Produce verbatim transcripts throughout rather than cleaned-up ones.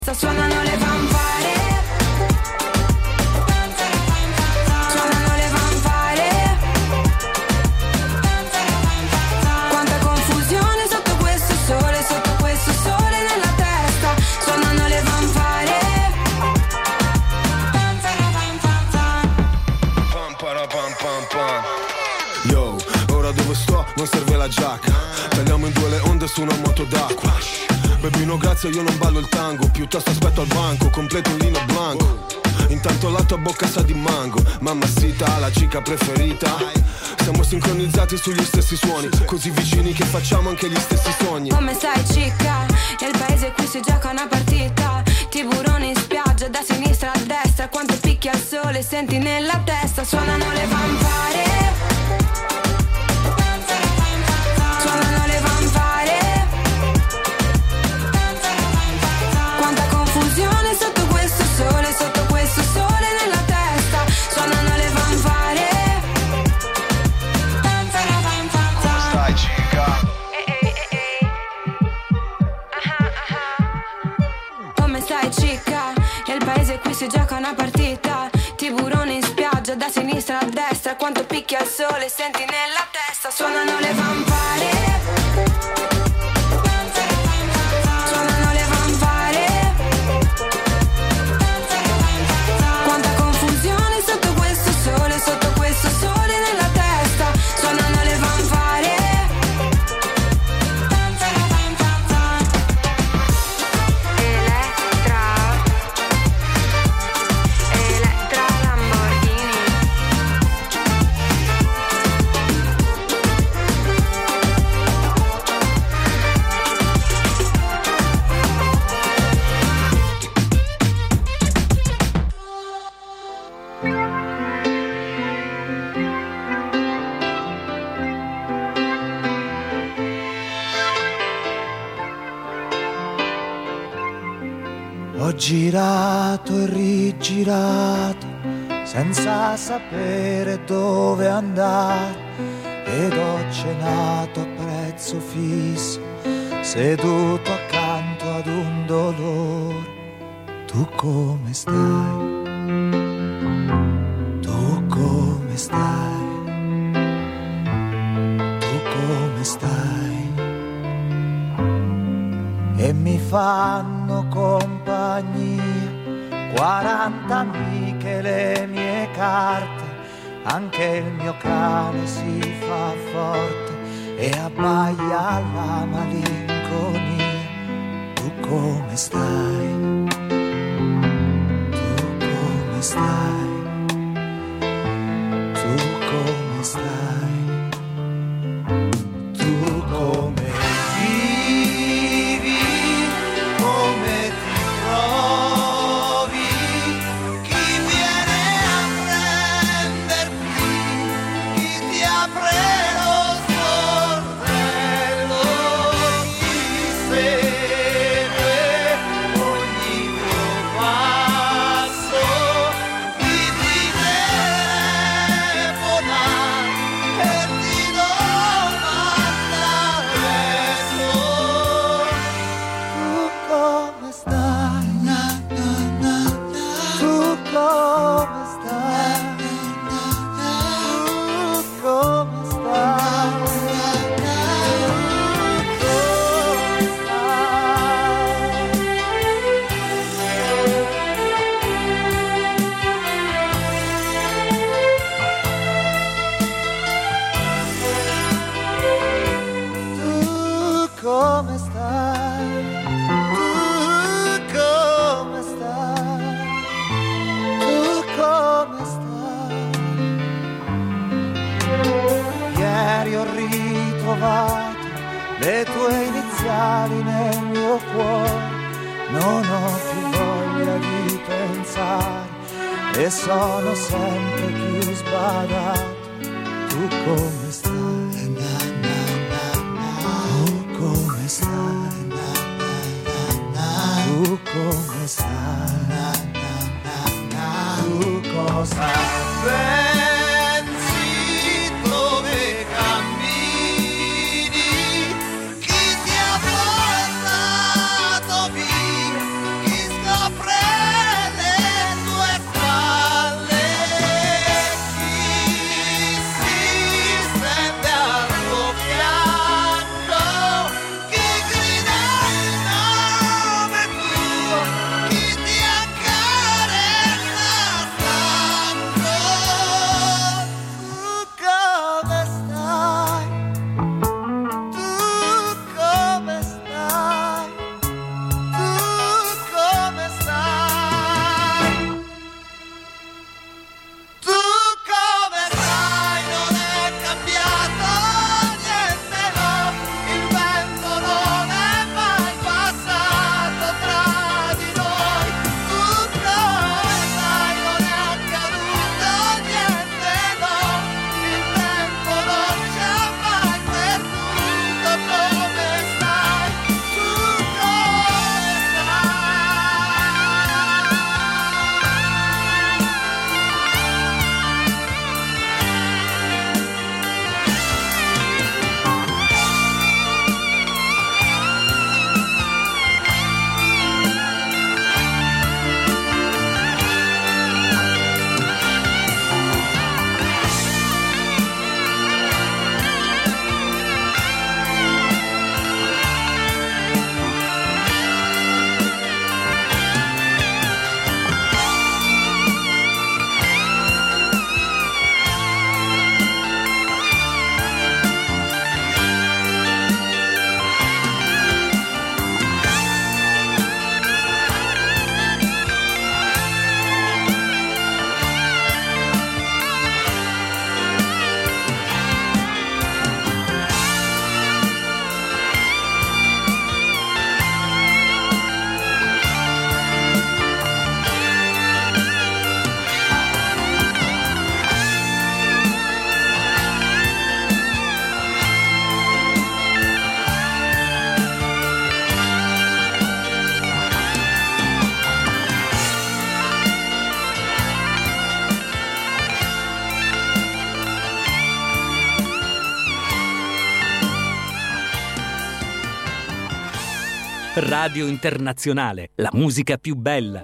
Suonano le vampire, suonano le vampire. Quanta confusione sotto questo sole, sotto questo sole nella testa. Suonano le vampire. Yo, ora dove sto non serve la giacca. Tagliamo in due le onde su una moto d'acqua. Baby no grazie, io non ballo il tango, piuttosto aspetto al banco, completo un lino blanco. Intanto la tua bocca sa di mango, Mamacita, la chica preferita. Siamo sincronizzati sugli stessi suoni, così vicini che facciamo anche gli stessi sogni. Come stai cicca? Nel paese qui si gioca una partita. Tiburone in spiaggia, da sinistra a destra. Quanto picchia il sole, senti nella testa. Suonano le vampire. Suonano le vampire. Quanta confusione sotto questo sole, sotto questo sole nella testa. Suonano le vampire. Come stai, chica? Come stai, cicca? Nel paese qui si gioca una partita. Tiburone in spiaggia, da sinistra a destra. Quanto picchia il sole, senti nella testa. Suonano le vampire. Suonano le vampire. Quanta confusione sotto questo sole, sotto questo sole nella testa. Suonano le vampire. Elettra, Elettra Lamborghini. Ho girato e rigirato senza sapere dove andare ed ho cenato a prezzo fisso seduto accanto ad un dolore. Tu come stai? Tu come stai? Tu come stai? E mi fanno compagnia quaranta amiche, le mie carte, anche il mio cane si fa forte e abbaia alla malinconia. Tu come stai? Tu come stai? Tu come stai? Tu come le tue iniziali nel mio cuore, non ho più voglia di pensare e sono sempre più sbadato. Tu come stai? Tu come stai? Tu come stai? Tu cosa pensi? Dove cammini? Chi ti ha portato via? Chi Radio Internazionale, la musica più bella.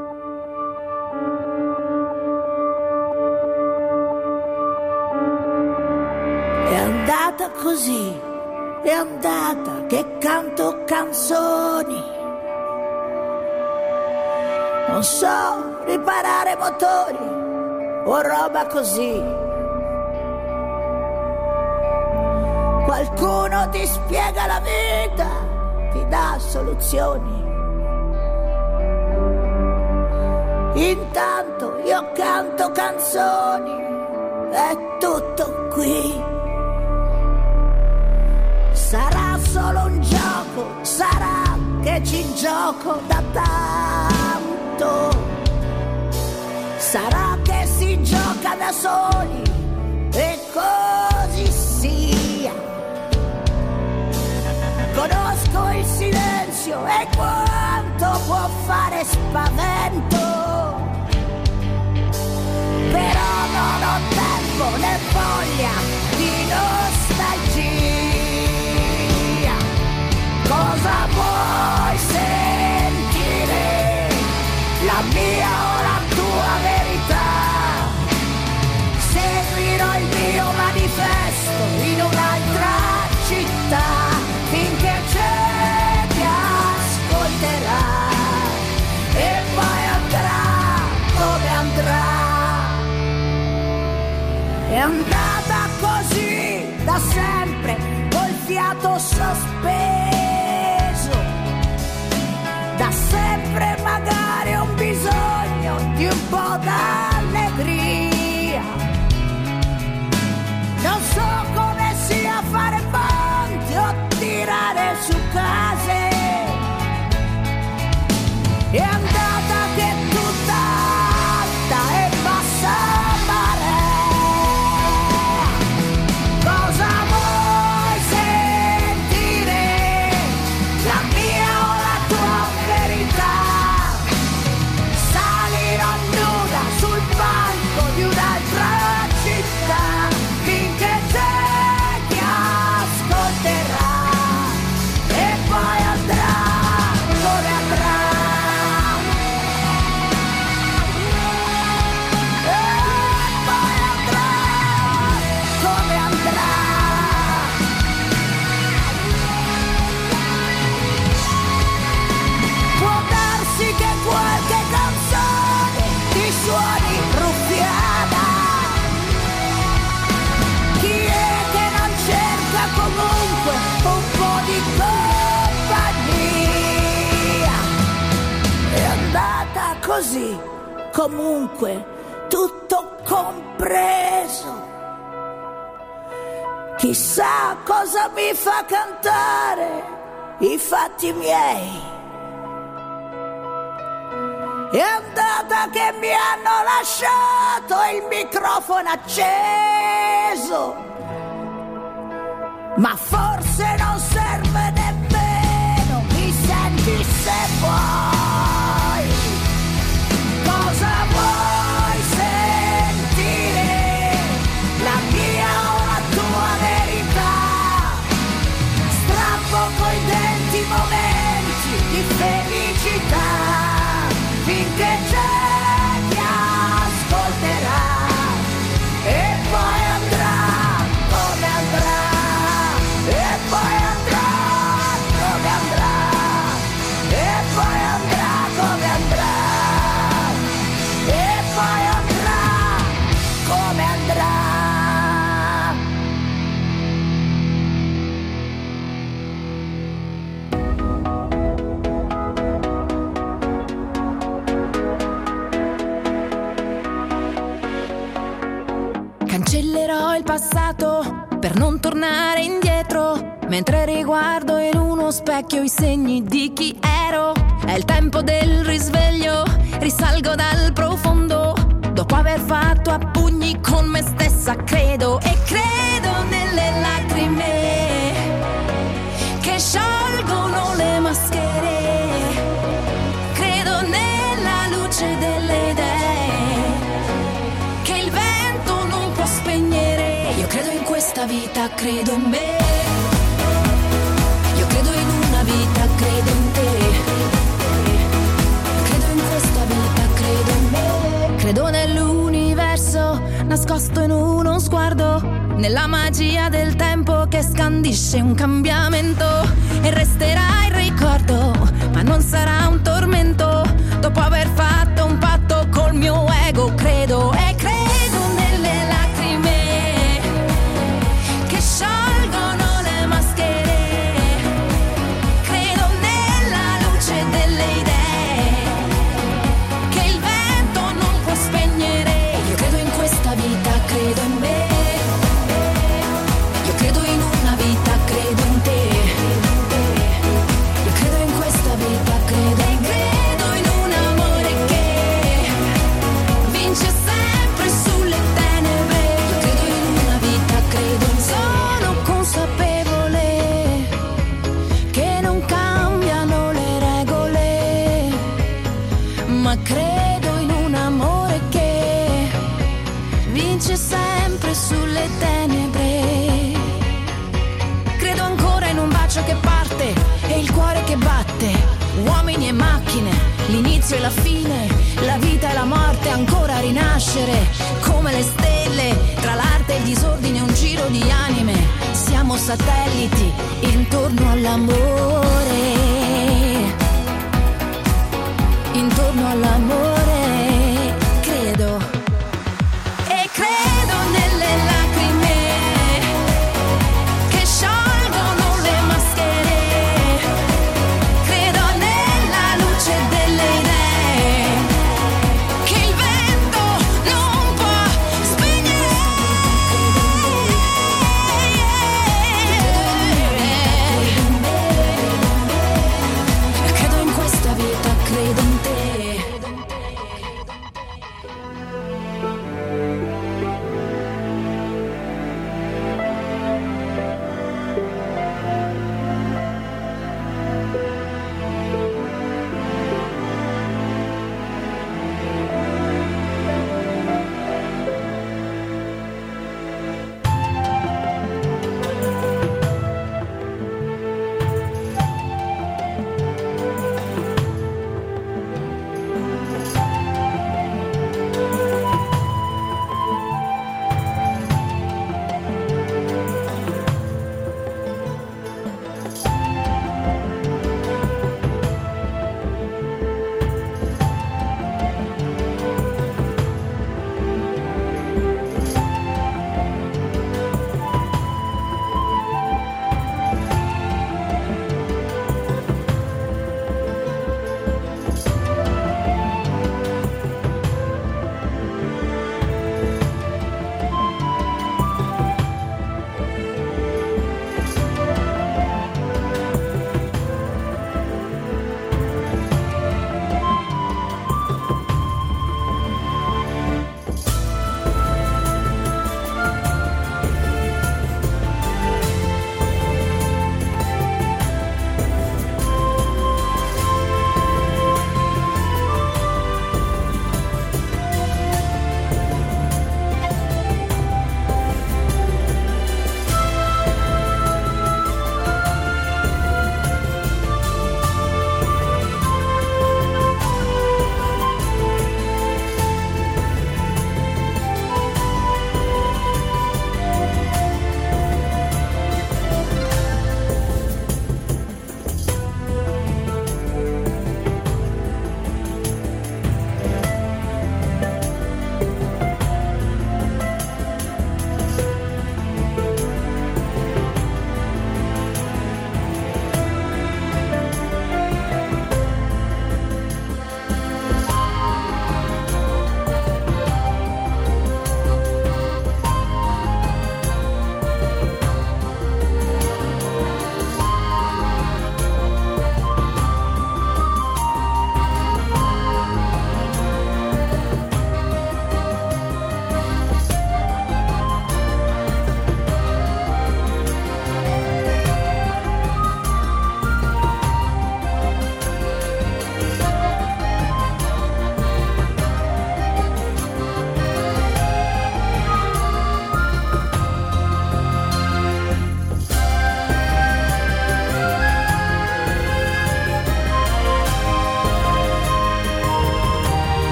È andata così, è andata che canto canzoni. Non so riparare motori o roba così. Qualcuno ti spiega la vita, ti dà soluzioni. Intanto io canto canzoni, è tutto qui. Sarà solo un gioco, sarà che ci gioco da tanto. Sarà che si gioca da soli e così sia. Conosco il silenzio e quanto può fare spavento, però non ho tempo né voglia di nostalgia. Cosa vuoi sentire? La mia o la tua verità? Seguirò il mio manifesto in un'altra città. Finché c'è chi ascolterà e poi andrà come andrà. È andata così da sempre, col fiato sospeso. Da sempre magari ho bisogno di un po' d'allegria. Non so come sia fare ponti o tirare su case. È andata che tutta alta e bassa marea. Cosa vuoi sentire? La mia o la tua verità? Salirò nuda sul palco di un'altra città. Finché c'è chi ascolterà e poi andrà come andrà. E poi andrà come andrà. Può darsi che qualche canzone ti suoni ruffiana. Chi è che non cerca comunque un po' di compagnia? È andata così, comunque, tutto compreso. Chissà cosa mi fa cantare i fatti miei. È andata che mi hanno lasciato il microfono acceso. Ma forse non serve nemmeno, mi senti se vuoi. Cosa vuoi sentire? La mia o la tua verità? Strappo coi denti momenti di felicità. Finché c'è chi ascolterà e poi andrà come andrà. E poi andrà come andrà. E poi andrà come andrà. E poi andrà come andrà. Cancellerò il passato per non tornare indietro, mentre riguardo in uno specchio i segni di chi ero. È il tempo del risveglio, risalgo dal profondo, dopo aver fatto a pugni con me stessa, credo. E credo nelle lacrime che sciolgono le maschere. Credo nella luce delle idee che il vento non può spegnere. Io credo in questa vita, credo in me. Io credo in una vita, credo in te. nella magia del tempo che scandisce un cambiamento. E resterà il ricordo, ma non sarà un tormento. Dopo aver fatto un patto col mio ego, credo e credo nelle lacrime che sciolgono le maschere. Credo nella luce delle idee che il vento non può spegnere. Io credo in questa vita, credo in me. Io credo in una vita, credo in te. Io credo in questa vita, credo in credo in un amore che vince sempre sulle tenebre. Io credo in una vita, credo in sono consapevole che non cambiano le regole, ma credo in un amore che vince sempre sulle tenebre. Credo ancora in un bacio che parte e il cuore che batte, uomini e macchine, l'inizio e la fine, la vita e la morte, ancora rinascere come le stelle, tra l'arte e il disordine un giro di anime. Siamo satelliti intorno all'amore, intorno all'amore, credo. E credo nelle lacrime che sciolgono le maschere. Credo nella luce delle idee che il vento non può spegnere. Credo in questa vita, credo in te.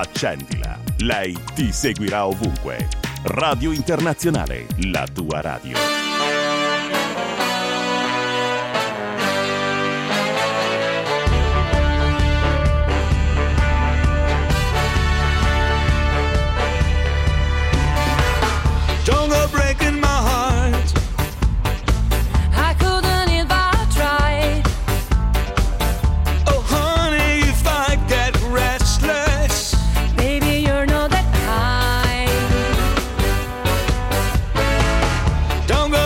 Accendila, lei ti seguirà ovunque. Radio Internazionale, la tua radio. Don't go breaking my heart. I couldn't if I tried. Oh honey, if I get restless, Baby, you're not that kind. don't go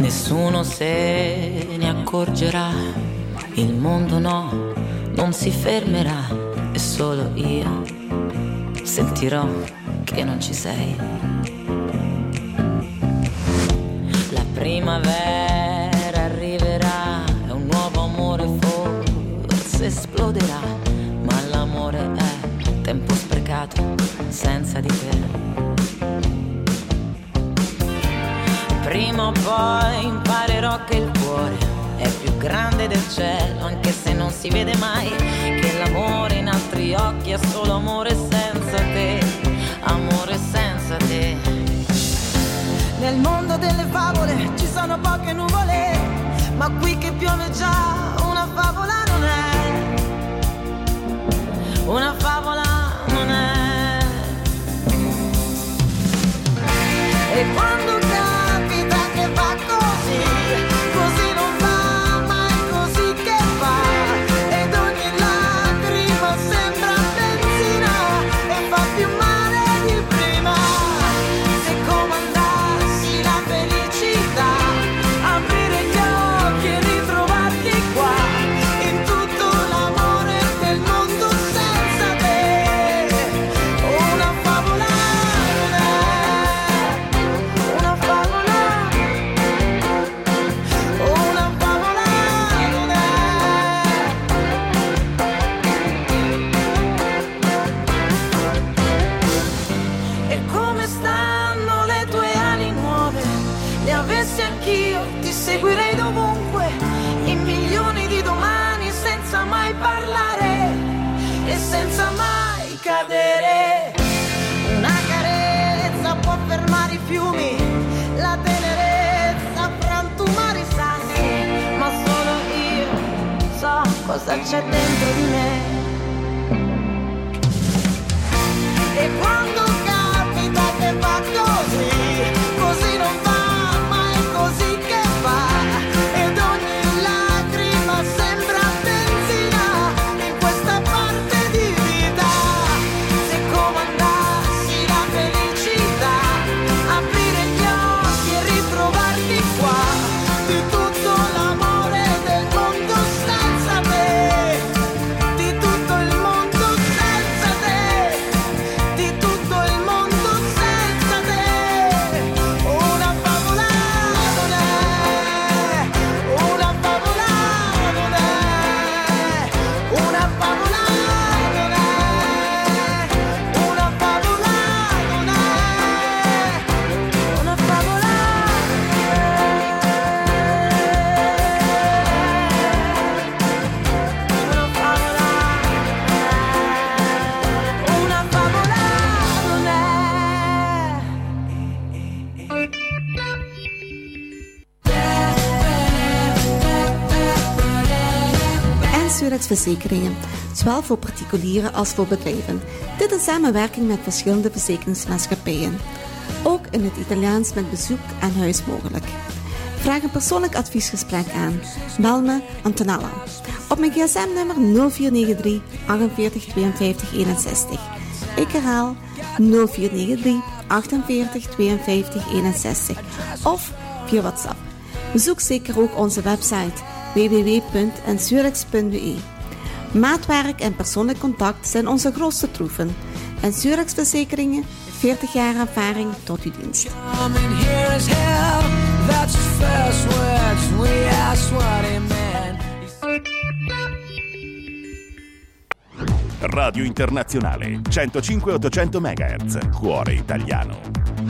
Nessuno se ne accorgerà, il mondo no, non si fermerà, e solo io sentirò che non ci sei. La primavera arriverà e un nuovo amore forse esploderà, ma l'amore è tempo sprecato senza di te. Prima o poi imparerò che il cuore è più grande del cielo, anche se non si vede mai, che l'amore in altri occhi è solo amore senza te, amore senza te. Nel mondo delle favole ci sono poche nuvole, ma qui che piove già una favola non è, una favola non è. E quando capita che va così, così non va, ma è così che va, ed ogni lacrima sembra benzina e fa più male di prima. Se comandassi la felicità, aprire gli occhi e ritrovarti qua, in tutto l'amore del mondo senza te. Una favola non è, una favola, una favola non è. E come stanno le tue ali nuove? Le avessi anch'io, ti seguirei dovunque, in milioni di domani, senza mai parlare e senza mai cadere. Una carezza può fermare i fiumi, la tenerezza frantumare i sassi, ma solo io so cosa c'è dentro di me. E quando capita che va così, così non va, ma è così che va, ed ogni lacrima sembra benzina in questa parte di vita. Se comandassi la felicità, aprire gli occhi e ritrovarti qua, di tutto l'amore del mondo senza te, di tutto il mondo senza te, di tutto il mondo senza te. Una favola non è, una favola non è, una favola non è, una favola non è, una favola. Una favola, una favola non è. En Zurichs Verzekeringen, zowel voor particulieren als voor bedrijven. Dit in samenwerking met verschillende verzekeringsmaatschappijen. Ook in het Italiaans met bezoek aan huis mogelijk. Vraag een persoonlijk adviesgesprek aan. Bel me Antonella. Op mijn gsm-nummer nul vier negen drie achtenveertig tweeënvijftig eenenzestig. Ik herhaal nul vier negen drie achtenveertig tweeënvijftig eenenzestig. Of via WhatsApp. Bezoek zeker ook onze website w w w punt n zurichs punt b e. Maatwerk en persoonlijk contact zijn onze grootste troeven. En Zurichs Verzekeringen, veertig jaar ervaring tot uw dienst. Radio Internazionale centocinque ottocento megahertz, cuore italiano.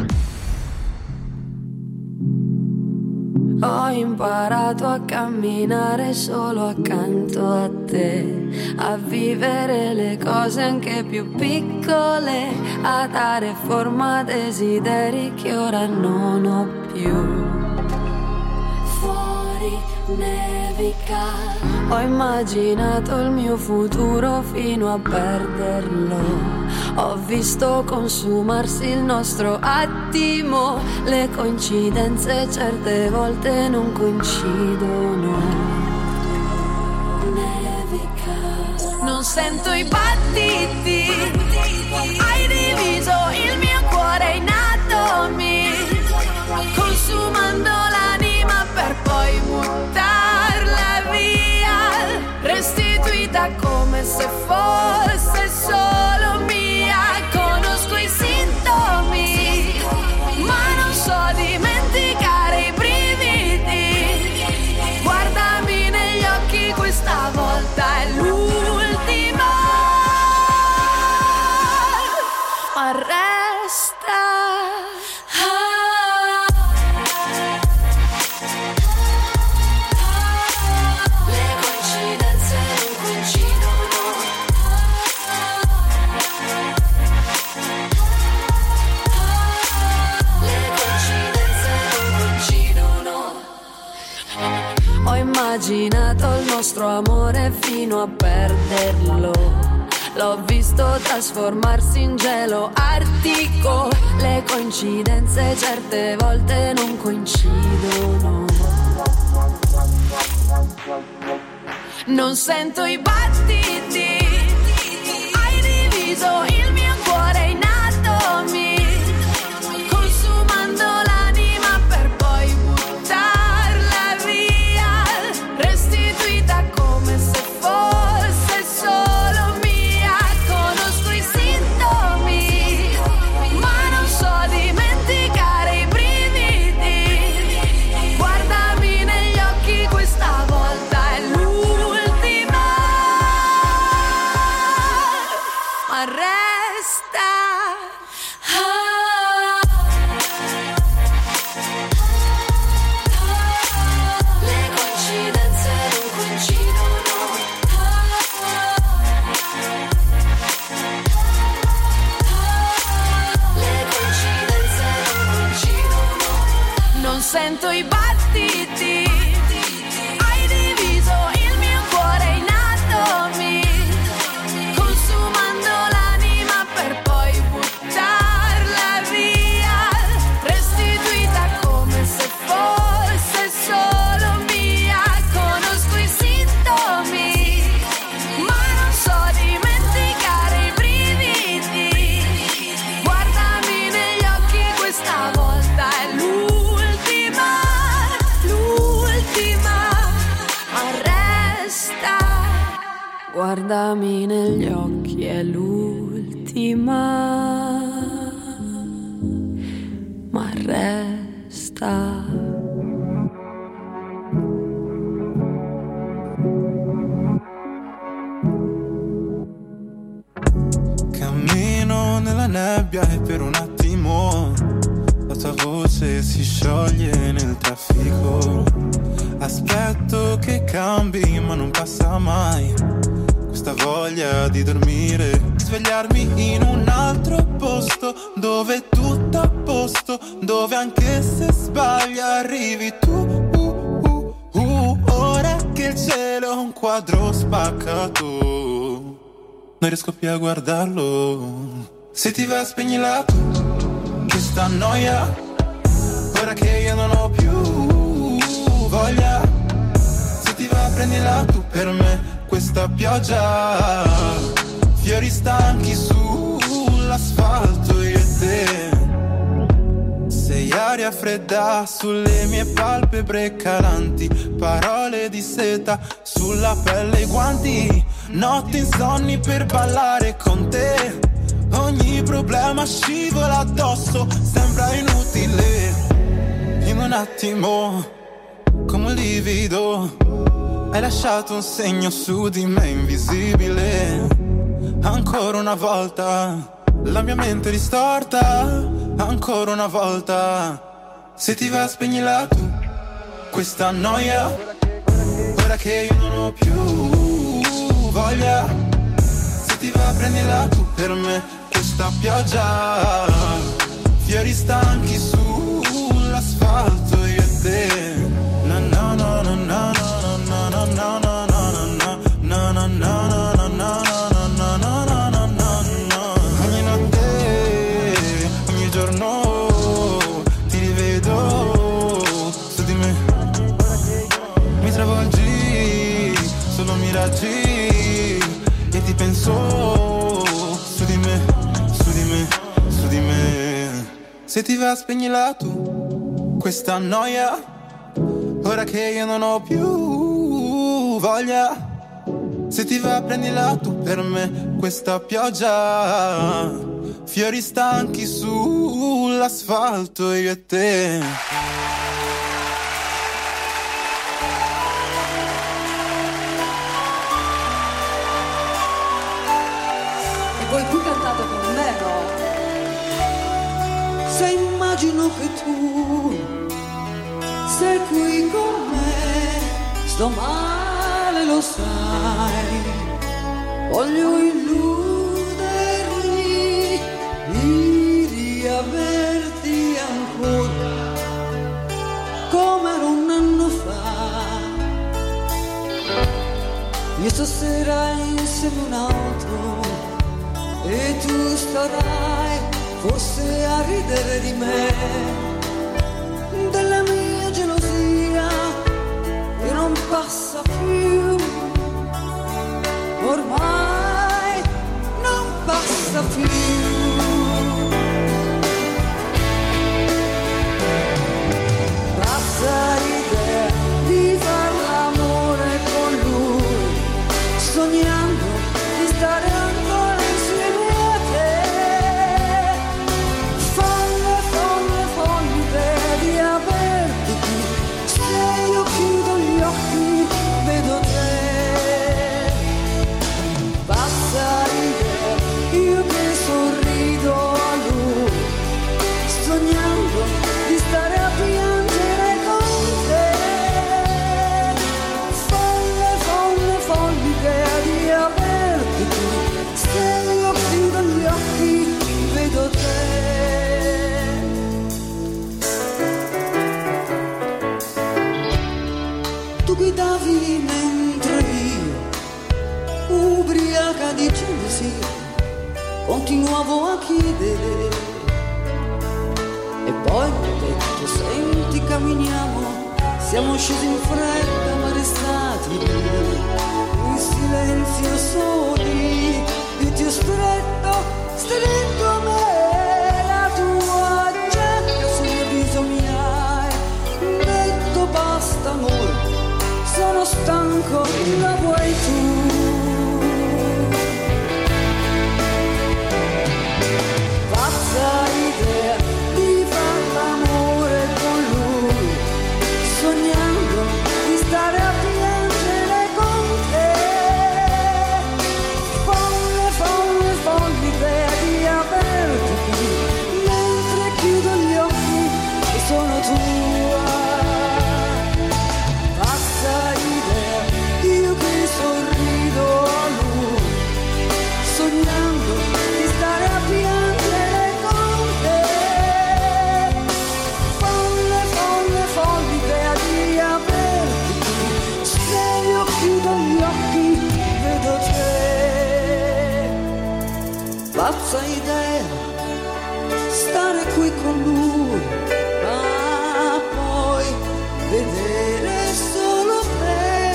Ho imparato a camminare solo accanto a te, a vivere le cose anche più piccole, a dare forma a desideri che ora non ho più. Fuori nevica, ho immaginato il mio futuro fino a perderlo. Ho visto consumarsi il nostro attimo, le coincidenze certe volte non coincidono. Nevica, non sento i battiti, hai diviso il mio cuore in atomi, consumando l'anima nostro amore fino a perderlo. L'ho visto trasformarsi in gelo artico. Le coincidenze certe volte non coincidono. Non sento i battiti. Hai diviso il mio cuore in atomi, consumando l'anima per poi buttarla via, restituita come se fosse solo mia. Conosco i sintomi, ma non so dimenticare i brividi. Guardami negli occhi, questa volta è l'ultima, ma resta. Le coincidenze non coincidono. Le coincidenze non coincidono. Non sento i battiti. Hai diviso il mio cuore in atomi, consumando l'anima per poi buttarla via, restituita come se fosse solo mia. Conosco i sintomi, ma non so dimenticare i brividi. Guardami negli occhi, questa volta è l'ultima, l'ultima, ma resta. Guardami negli occhi, è l'ultima, ma resta. Cammino nella nebbia e per un attimo la tua voce si scioglie nel traffico. Aspetto che cambi ma non passa mai questa voglia di dormire, svegliarmi in un altro posto dove è tutto a posto, dove anche se sbagli arrivi tu. uh, uh, uh, Ora che il cielo è un quadro spaccato, non riesco più a guardarlo. Se ti va spegnila tu questa noia, ora che io non ho più voglia. Se ti va prendila tu per me questa pioggia, fiori stanchi sull'asfalto, io e te. Sei aria fredda sulle mie palpebre calanti, parole di seta sulla pelle e guanti, notti insonni per ballare con te. Ogni problema scivola addosso, sembra inutile. In un attimo, come un livido, hai lasciato un segno su di me invisibile. Ancora una volta, la mia mente ristorta. Ancora una volta, se ti va spegnila tu questa noia, ora che io non ho più voglia. Se ti va prendila tu per me questa pioggia, fiori stanchi sull'asfalto, io e te. Na na na na na na na na na na na na na na. E ti penso su di me, su di me, su di me. Se ti va spegnila tu questa noia, ora che io non ho più voglia. Se ti va prendila tu per me questa pioggia, fiori stanchi sull'asfalto, io e te. Voi più cantate con me, no? Se immagino che tu sei qui con me, sto male, lo sai. Voglio illudermi di riaverti ancora come era un anno fa. e tu starai forse a ridere di me, della mia gelosia che non passa più, ormai non passa più. Passa l'idea di far l'amore con lui, sognando di stare ancora insieme a te. Folle, folle, folle idea di averti qui, se io chiudo gli occhi vedo te. Passa l'idea, io che sorrido a lui, sognando di stare a piangere con te. Folle, folle, folle idea di averti qui, se io chiudo gli occhi vedo te. Tu guidavi mentre io, ubriaca di gelosia, continuavo a chiedere. E poi mi ho detto, senti, camminiamo, siamo scesi in fretta ma restati in silenzio soli. Io ti ho stretto, stretto a me, la tua giacca sul mio viso mi hai detto basta amore, sono stanco, la vuoi tu. Pazza idea di far l'amore con lui, sognando di stare a piangere con te. Folle, folle, folle idea di averti qui, mentre chiudo gli occhi e sono tua. Pazza idea, io che sorrido a lui, sognando di stare a piangere con te. Folle, folle, folle idea di averti qui, se io chiudo gli occhi vedo te. Pazza idea, stare qui con lui, ma poi vedere solo te.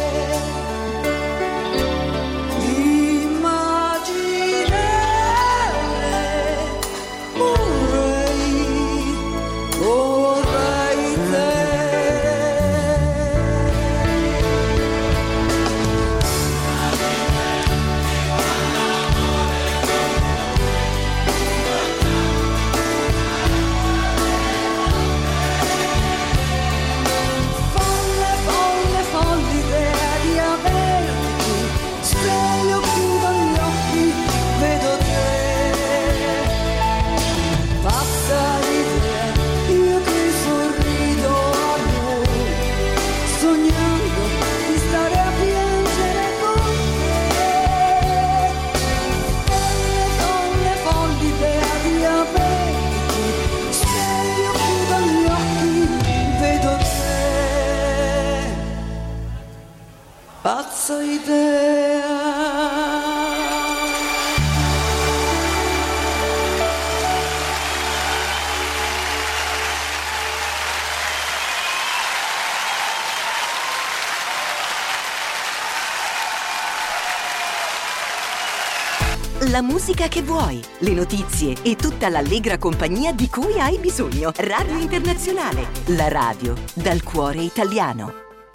Immaginare, vorrei, vorrei te. Folle, folle, folle idea di averti qui, se io chiudo gli occhi vedo te. Pazza idea, io che sorrido a lui, sognando di stare a piangere con te. Folle, folle, folle idea di averti qui, se io chiudo gli occhi vedo te. Pazza idea. La musica che vuoi, le notizie e tutta l'allegra compagnia di cui hai bisogno. Radio Internazionale, la radio dal cuore italiano.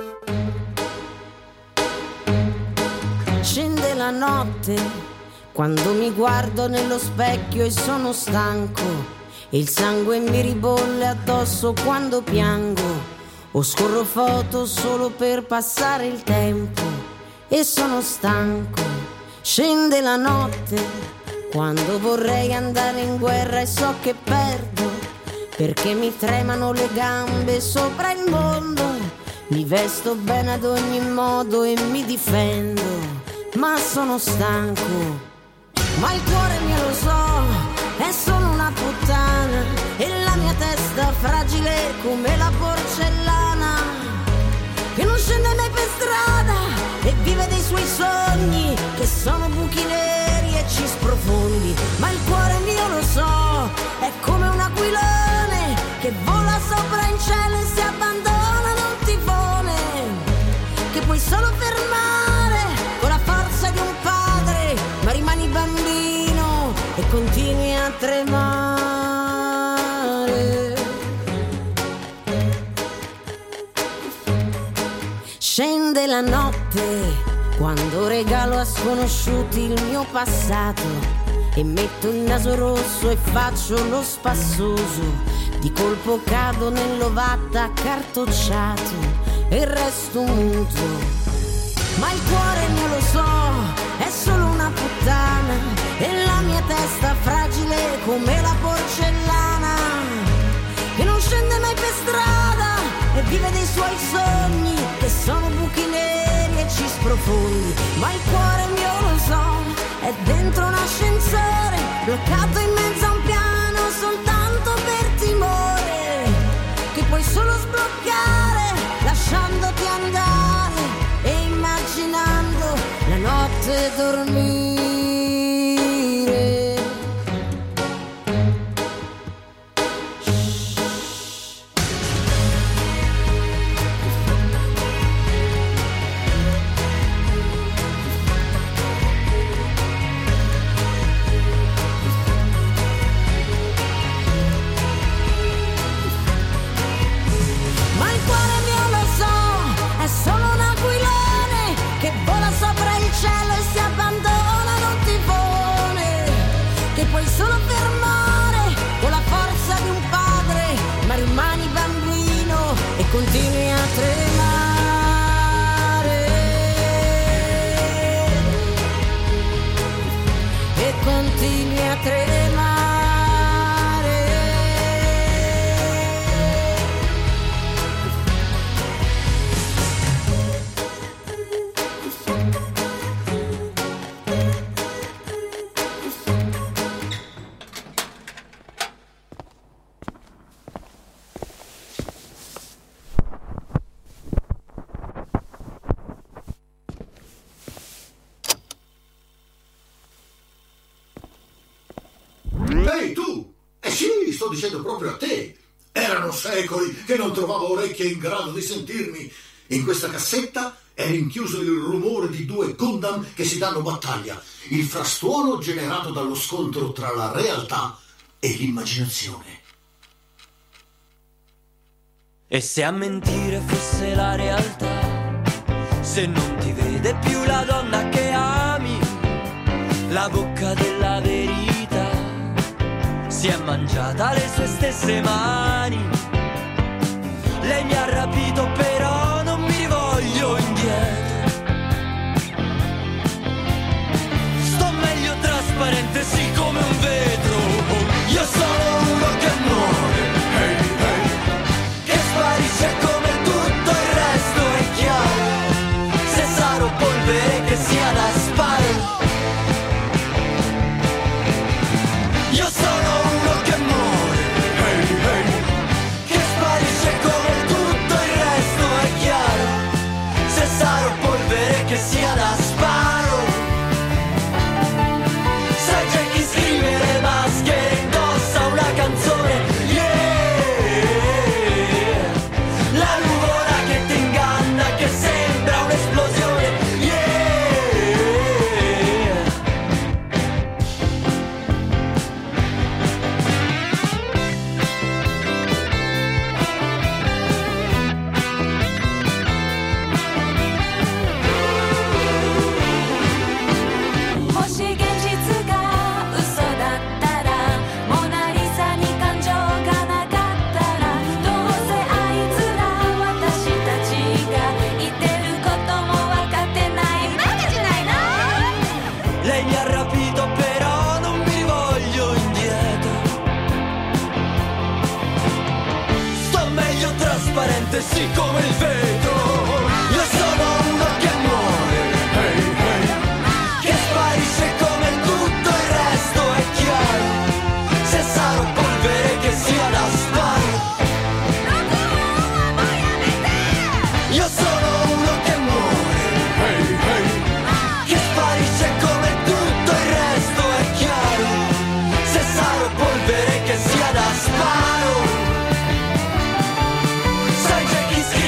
Scende la notte quando mi guardo nello specchio e sono stanco, il sangue mi ribolle addosso quando piango, o scorro foto solo per passare il tempo e sono stanco. Scende la notte quando vorrei andare in guerra e so che perdo, perché mi tremano le gambe sopra il mondo. Mi vesto bene ad ogni modo e mi difendo, ma sono stanco. Ma il cuore mio lo so, è solo una puttana, e la mia testa fragile come la porcellana, che non scende mai per strada e vive dei suoi sogni, che sono buchi neri e ci sprofondi. e continui a tremare. Scende la notte quando regalo a sconosciuti il mio passato e metto il naso rosso e faccio lo spassoso. Di colpo cado nell'ovatta accartocciato e resto muto. Ma il cuore mio lo so, è solo una puttana e la mia testa fragile come la porcellana che non scende mai per strada e vive dei suoi sogni che sono buchi neri e ci sprofondi. Ma il cuore mio lo so, è dentro un ascensore bloccato in mezzo a un piano soltanto per timore che puoi solo sbloccare lasciandoti andare e immaginando la notte dormire. Continui a tremare e continui a tremare. Ehi tu! Eh sì, sto dicendo proprio a te. Erano secoli che non trovavo orecchie in grado di sentirmi. In questa cassetta è rinchiuso il rumore di due Gundam che si danno battaglia, il frastuono generato dallo scontro tra la realtà e l'immaginazione. E se a mentire fosse la realtà, se non ti vede più la donna che ami, la bocca della verità si è mangiata le sue stesse mani. Lei mi ha rapito però non mi rivoglio indietro. Sto meglio trasparente sì come un vetro. Io sono uno che muore, hey, hey, che sparisce come tutto il resto è chiaro. Se sarò polvere che sia da sparo. Io sono uno che muore, hey, hey, che sparisce come tutto il resto è chiaro. Se sarò polvere che sia da sparo. Sai c'è chi scrive le maschere, indossa una canzone, yeah. La nuvola che ti inganna, che sembra un'esplosione, yeah. Lei mi ha rapito però non mi rivoglio indietro. Sto meglio trasparente sì come il vetro. Io sono uno che muore, hey, hey, che sparisce come tutto il resto è chiaro. Se sarò polvere che sia da sparo. Io sono uno che muore, hey, hey, che sparisce come tutto il resto è chiaro. Se sarò polvere che sia da sparo. Sai c'è chi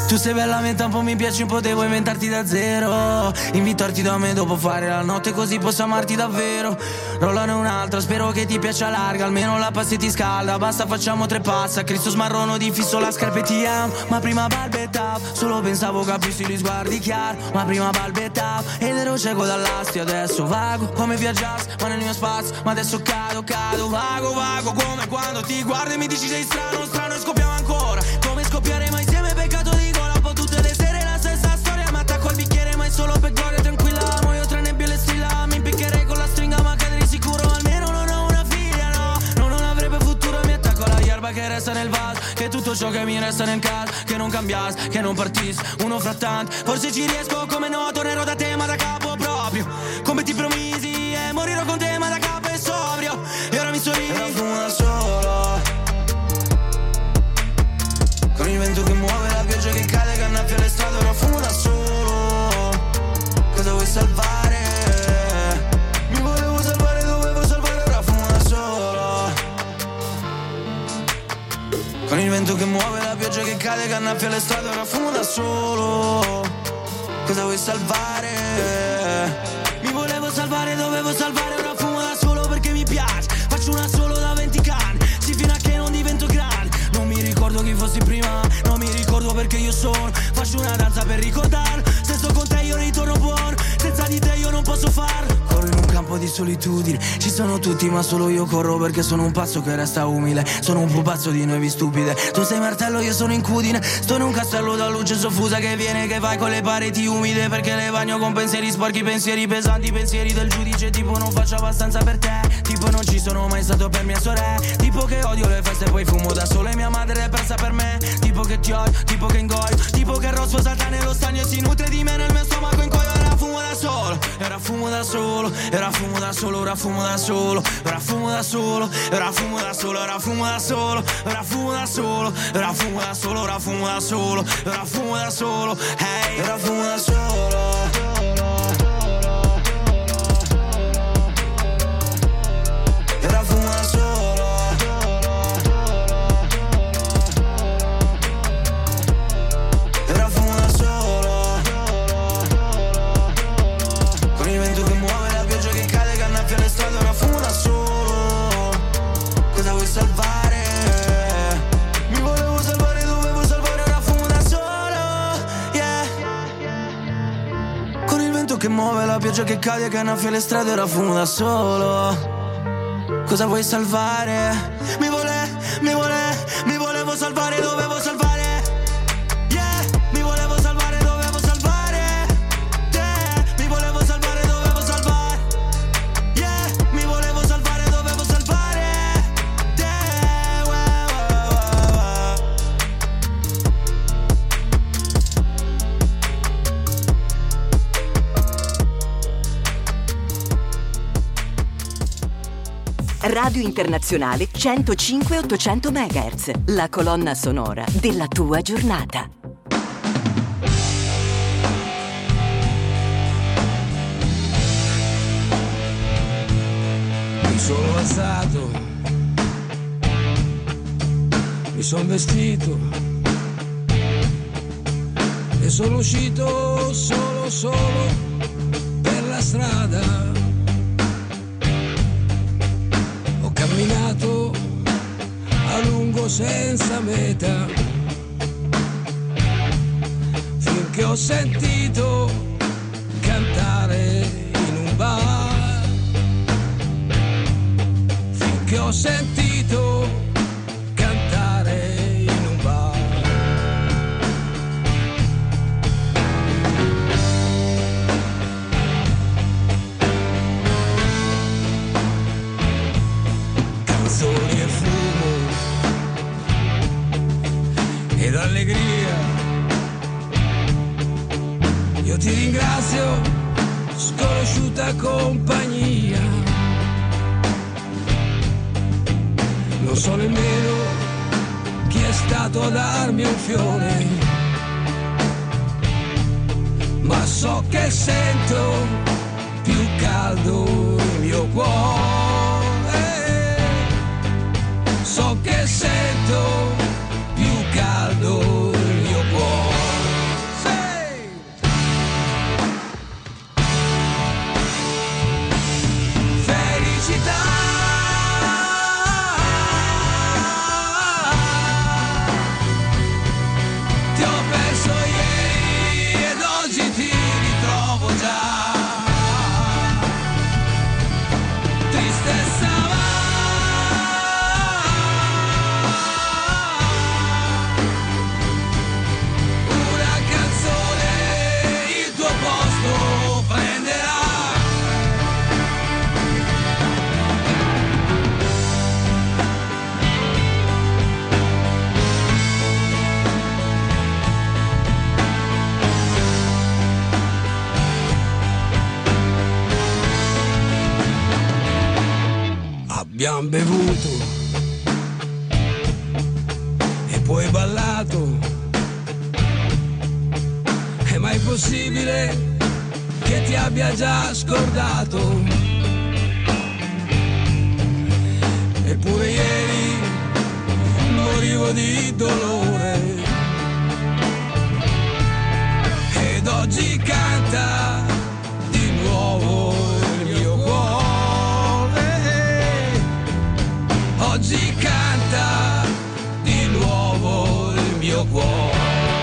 Tu sei bella menta, un po' mi piaci, un po' devo inventarti da zero. Invitarti da me dopo fare la notte così posso amarti davvero. Rollane un'altra, spero che ti piaccia larga, almeno la passi ti scalda. Basta facciamo tre passi, a Cristo smarrono di fisso la scarpa e ti amo. Ma prima balbettavo, solo pensavo capissi gli sguardi chiari. Ma prima balbettavo ed ero cieco dall'astio. Adesso vago come viaggiassi, ma nel mio spazio. Ma adesso cado, cado, vago, vago come quando ti guardo e mi dici sei strano, strano e scoppiamo ancora. Come scoppiare mai insieme, peccato di gola. Un po' tutte le sere la stessa storia, ma attacco al bicchiere mai solo per gloria. Tranquilla, muoio tra nebbie e le strilla. Mi impiccherei con la stringa ma cadere sicuro. Almeno non ho una figlia, no, no, non avrebbe futuro. Mi attacco alla yerba che resta nel vaso, che tutto ciò che mi resta nel caso, che non cambiassi, che non partissi, uno fra tanti. Forse ci riesco, come no, tornerò da te ma da capo proprio, come ti promisi, e morirò con te ma da capo e sobrio. E ora mi sorridi, ora fumo da solo, con il vento che muove, la pioggia che cade, che annaffia le strade. Ora fumo da solo, cosa vuoi salvare? Mi volevo salvare, dovevo salvare. Ora fumo da solo, con il vento che muove, la pioggia che cade, che annaffia le strade. Ora fumo da solo, cosa vuoi salvare? Mi volevo salvare, dovevo salvare. Ora fumo da solo perché mi piace, faccio una solo da venti canne, sì fino a che non divento grande. Non mi ricordo chi fossi prima, non mi ricordo perché io sono. Faccio una danza per ricordarlo, se sto con te io ritorno buono. Senza di te io non posso farlo. Corro in un campo di solitudine, ci sono tutti ma solo io corro perché sono un pazzo che resta umile. Sono un pupazzo di nevi stupide, tu sei martello, io sono incudine. Sto in un castello da luce soffusa che viene, che vai con le pareti umide, perché le bagno con pensieri sporchi, pensieri pesanti, pensieri del giudice. Tipo non faccio abbastanza per te, tipo non ci sono mai stato per mia sorella. Tipo che odio le feste e poi fumo da solo e mia madre è persa per me. Tipo che ti odio, tipo che ingoio, tipo che il rosso salta nello stagno e si nutre di me nel mio stomaco incoio. Ora fumo da solo, ora fumo da solo, ora fumo da solo, ora fumo da solo, ora fumo da solo, ora fumo da solo, ora fumo da solo, ora fumo da solo, ora fumo da solo, ora fumo da solo, ora fumo da solo, hey, ora fumo da solo. Che muove la pioggia che cade, che annaffia le strade. Ora fumo da solo, cosa vuoi salvare? Mi vole, mi vole, mi volevo salvare, dovevo salvare. Yeah, mi volevo salvare, dovevo salvare. Yeah, mi volevo salvare, dovevo salvare. Yeah, mi volevo salvare, dovevo salvare. Yeah, wow, wow, wow. Radio Internazionale centocinque ottocento megahertz, la colonna sonora della tua giornata. Mi sono alzato, mi sono vestito e sono uscito solo, solo per la strada. Camminato a lungo senza meta, finché ho sentito cantare in un bar, finché ho sentito cantare in un bar. Canzoni e fumo ed allegria, io ti ringrazio, sconosciuta compagnia. Non so nemmeno chi è stato a darmi un fiore, ma so che sento più caldo il mio cuore. So che sento più caldo il mio cuore. abbiamo bevuto e poi ballato. È mai possibile che ti abbia già scordato? Eppure ieri morivo di dolore ed oggi canta di nuovo il mio cuore. Oggi canta di nuovo il mio cuore.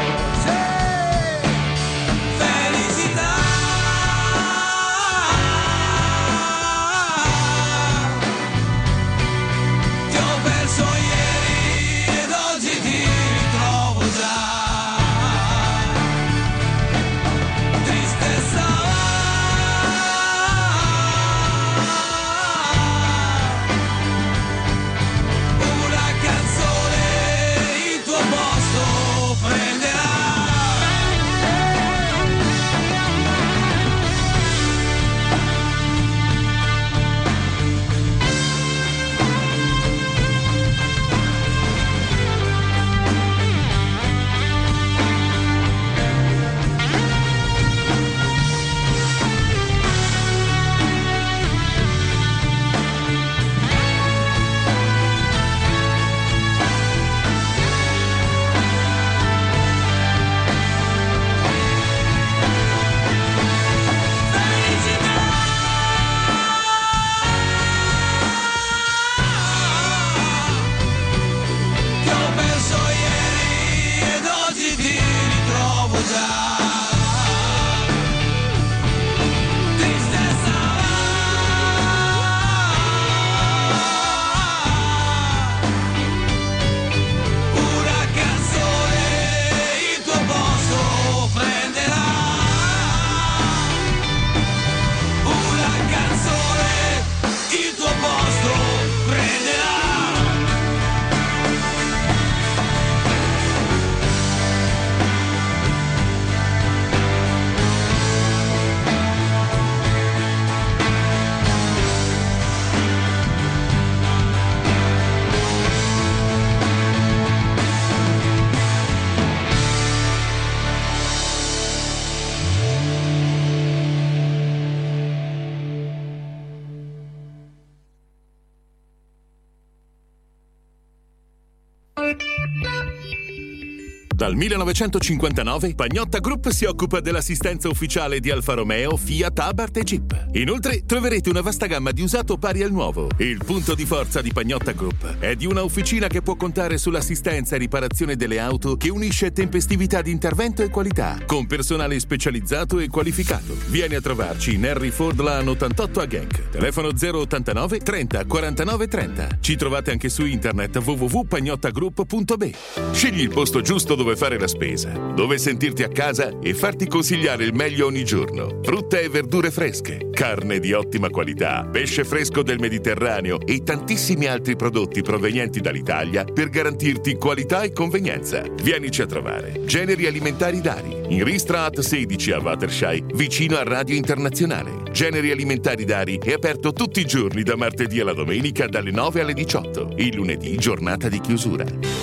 Dal millenovecentocinquantanove Pagnotta Group si occupa dell'assistenza ufficiale di Alfa Romeo, Fiat, Abarth e Jeep. Inoltre troverete una vasta gamma di usato pari al nuovo. Il punto di forza di Pagnotta Group è di una officina che può contare sull'assistenza e riparazione delle auto che unisce tempestività di intervento e qualità, con personale specializzato e qualificato. Vieni a trovarci in Henry Ford Lane ottantotto a Genk. Telefono zero ottantanove trenta quarantanove trenta. Ci trovate anche su internet w w w punto pagnottagroup punto b. Scegli il posto giusto dove fare la spesa, dove sentirti a casa e farti consigliare il meglio ogni giorno. Frutta e verdure fresche, carne di ottima qualità, pesce fresco del Mediterraneo e tantissimi altri prodotti provenienti dall'Italia per garantirti qualità e convenienza. Vienici a trovare. Generi Alimentari Dari, in Ristrat sedici a Waterschei, vicino a Radio Internazionale. Generi Alimentari Dari è aperto tutti i giorni da martedì alla domenica dalle nove alle diciotto. Il lunedì giornata di chiusura.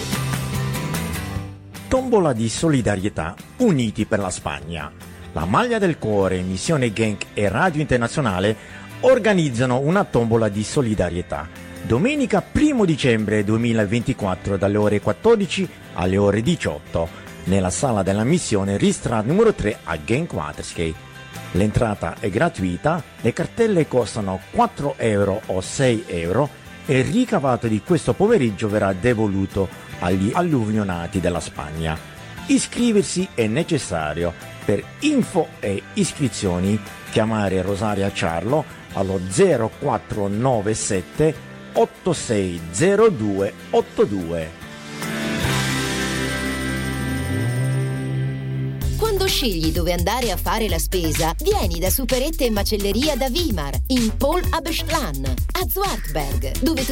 Tombola di solidarietà, uniti per la Spagna. La Maglia del Cuore, Missione Genk e Radio Internazionale organizzano una tombola di solidarietà. Domenica primo dicembre duemilaventiquattro dalle ore quattordici alle ore diciotto nella sala della missione Ristrat numero tre a Genk Waterschei. L'entrata è gratuita, le cartelle costano quattro euro o sei euro e il ricavato di questo pomeriggio verrà devoluto agli alluvionati della Spagna. Iscriversi è necessario. Per info e iscrizioni chiamare Rosaria Ciarlo allo zero quattro nove sette otto sei zero due otto due. Quando scegli dove andare a fare la spesa, vieni da Superette e Macelleria da Wimar in Paul Abestlan a Zwartberg, dove